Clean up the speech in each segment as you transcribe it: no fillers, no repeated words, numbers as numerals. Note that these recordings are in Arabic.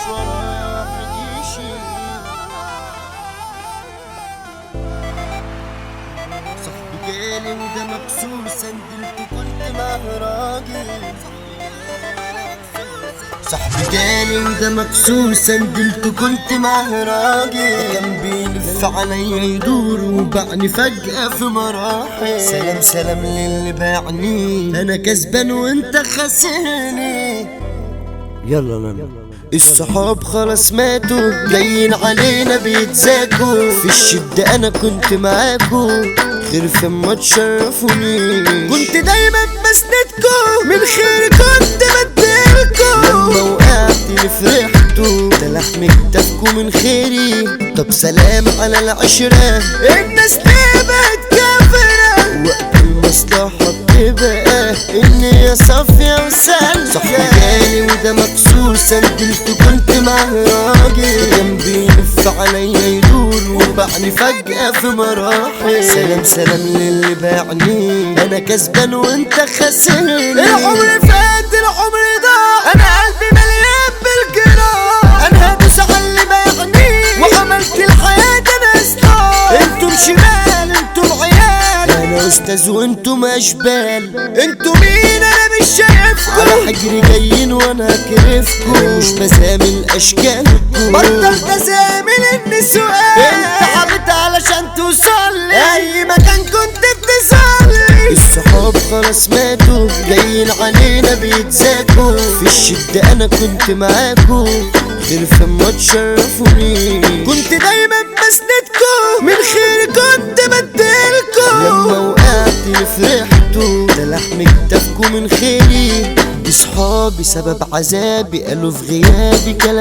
ورايا واحد يشيل. صاحبي جالي وده مكسور سندلته كنت معاه راجل. صاحبي جالي وده مكسور سندلته كنت معاه راجل. كان بيلف عليا يدور وبعني فجأة في مراحل. سلام سلام للي باعني، انا كسبان وانت خاسرني. يلا نانا الصحاب خلاص ماتوا، جايين علينا بيتزاكوا. في الشدة انا كنت معاكوا، خير في ما تشرفوني. كنت دايما بسندكوا، من خير كنت بديلكوا. لما وقعت فرحتوا، ده لحم كتافكوا من خيري. طب سلام على العشرة، الناس ليه بقت كافرة؟ وقت المصلحة بتبقى النية صافية وسالكة. صاحبي جالي وده مكسور سندلته كنت معاه راجل. كان بيلف عليا يدور وبعني فجأة في مراحل. سلام سلام للي باعني، انا كسبان وانت خاسرني. العمر فات العمر ضاع، انا قلبي مليان بالجراح. انا هدوس على اللي باعني وعملت الحياة انا اصلاح. انتم شمال انتم عيال، انا استاذ وانتم اشبال. انتم مين انا مش شايفكم، على حجري جايين وانا كرفكم. مش بزامل اشكالكم، بطل تزامل النسوان. انت حبيت علشان توصل لي، اي مكان كنت بتصلي. الصحاب خلاص ماتوا، جايين علينا بيتزاكوا. في الشدة انا كنت معاكوا، غير فما تشرفوني. كنت دايما بسندكوا، من خير كنت بديلكوا. لما وقعت فرحتوا، ده لحم كتافكوا من خيري. دي صحابي سبب عذابي، قالوا في غيابي كلام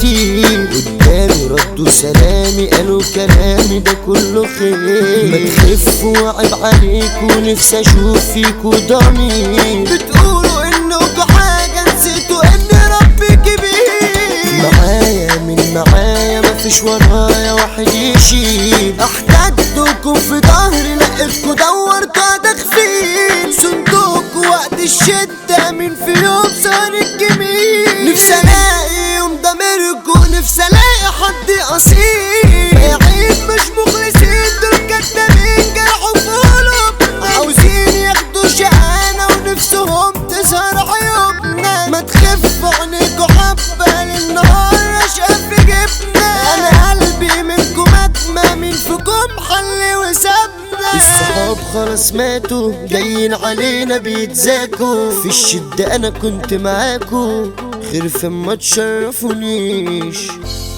كتير. قدامي ردوا سلامي، قالوا كلامي ده كله خير. ما تخفوا وعيب عليكوا، نفسي اشوف فيكوا ضمير. بتقولوا انكوا حاجة نسيتوا ان ربي كبير. معايا من معايا مفيش ورايا واحد يشيل. احتجتكوا في ظهري لقيتكوا دورتوا تخفيل. صندوقكوا وقت الشدة مين في يوم صار الجميل. نفسي الاقي يوم ضميركوا، نفسي الاقي حد اصيل. بعيد مش مخلصين، دول كدابين جرحوا في قلوب. عاوزين ياخدوا شقانا ونفسهم تظهر عيوبنا. ما تخفوا عينيكوا حبة للنهار اشقى في جبنا. انا قلبي منكم ادمى، مين فيكم حل وسابنا. الصحاب خلاص ماتوا، جايين علينا بيتزاكوا. في الشدة انا كنت معاكوا، خير فما تشرفونيش.